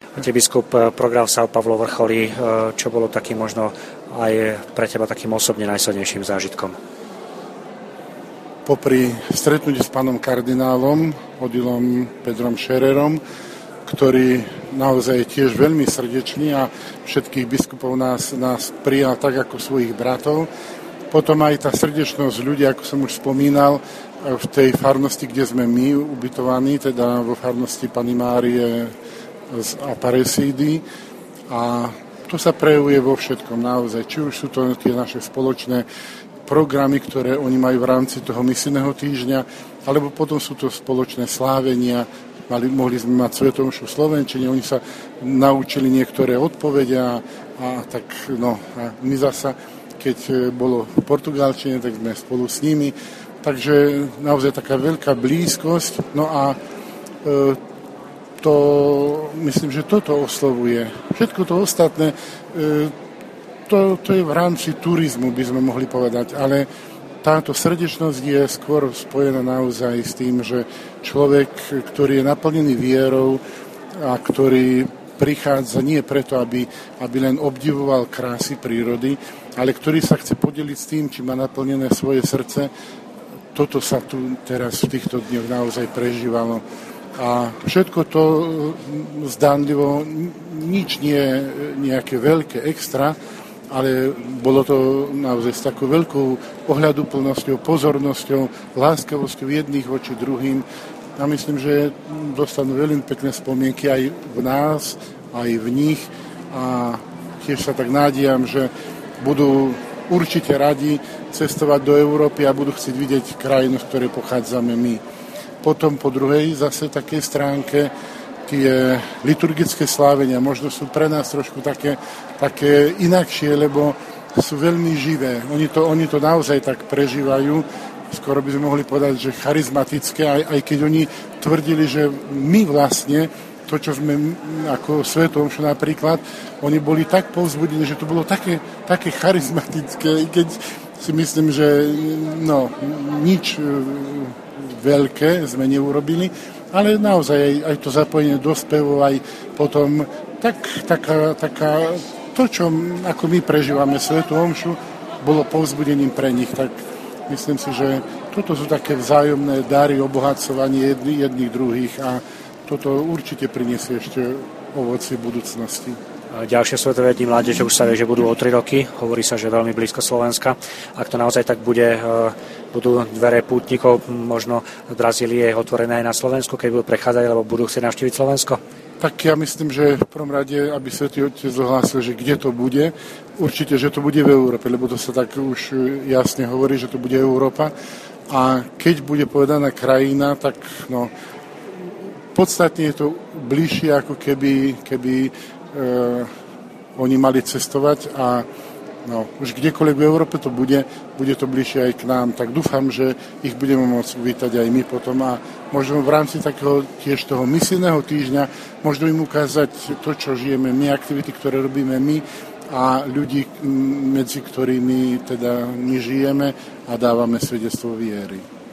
Biskup, program sa Pavlo vrcholí. Čo bolo takým možno aj pre teba takým osobne najsilnejším zážitkom? Popri stretnutí s pánom kardinálom Odilom Pedrom Schererom, ktorý naozaj je tiež veľmi srdečný a všetkých biskupov nás prijal tak ako svojich bratov. Potom aj tá srdečnosť ľudí, ako som už spomínal, v tej farnosti, kde sme my ubytovaní, teda vo farnosti Panny Márie z Aparecídy. A to sa prejavuje vo všetkom naozaj. Či už sú to tie naše spoločné programy, ktoré oni majú v rámci toho misijného týždňa, alebo potom sú to spoločné slávenia. Mohli sme mať svätú omšu v slovenčine, oni sa naučili niektoré odpovedia a tak no, a my zasa, keď bolo v portugalčine, tak sme spolu s nimi. Takže naozaj taká veľká blízkosť. No a to, myslím, že toto oslovuje. Všetko to ostatné, to je v rámci turizmu, by sme mohli povedať, ale táto srdečnosť je skôr spojená naozaj s tým, že človek, ktorý je naplnený vierou a ktorý prichádza nie preto, aby len obdivoval krásy prírody, ale ktorý sa chce podeliť s tým, či má naplnené svoje srdce, toto sa tu teraz v týchto dňoch naozaj prežívalo. A všetko to zdánlivo, nič nie je nejaké veľké extra, ale bolo to naozaj s takou veľkou ohľaduplnosťou, pozornosťou, láskavosťou jedných voči druhým. A myslím, že dostanú veľmi pekné spomienky aj v nás, aj v nich. A tiež sa tak nádejam, že budú určite radi cestovať do Európy a budú chcieť vidieť krajinu, z ktorej pochádzame my. Potom po druhej zase takej stránke tie liturgické slávenia možno sú pre nás trošku také inakšie, lebo sú veľmi živé. Oni to naozaj tak prežívajú, skoro by sme mohli povedať, že charizmatické, aj keď oni tvrdili, že my vlastne, to, čo sme ako svätú omšu napríklad, oni boli tak povzbudení, že to bolo také charizmatické, keď si myslím, že nič veľké sme neurobili, ale naozaj aj to zapojenie do spevov, aj potom taká to, čo ako my prežívame svätú omšu, bolo povzbudením pre nich. Tak myslím si, že toto sú také vzájomné dary, obohacovanie jedných druhých a toto určite priniesie ešte ovocie budúcnosti. Ďalšie Svetové dni mládeže už sa vie, že budú o 3 roky. Hovorí sa, že veľmi blízko Slovenska. Ak to naozaj tak bude, budú dvere pútnikov možno v Brazílii otvorené aj na Slovensku, keď budú prechádzať, alebo budú chcieť navštíviť Slovensko? Tak ja myslím, že v prvom rade, aby Svätý Otec ohlásil, že kde to bude, určite, že to bude v Európe, lebo to sa tak už jasne hovorí, že to bude Európa. A keď bude povedaná krajina, tak podstatne je to bližšie, ako keby oni mali cestovať a už kdekoľvek v Európe to bude to bližšie aj k nám. Tak dúfam, že ich budeme môcť uvítať aj my potom a možno v rámci takého tiež toho misijného týždňa možno im ukázať to, čo žijeme my, aktivity, ktoré robíme my a ľudí, medzi ktorými teda my žijeme a dávame svedectvo viery.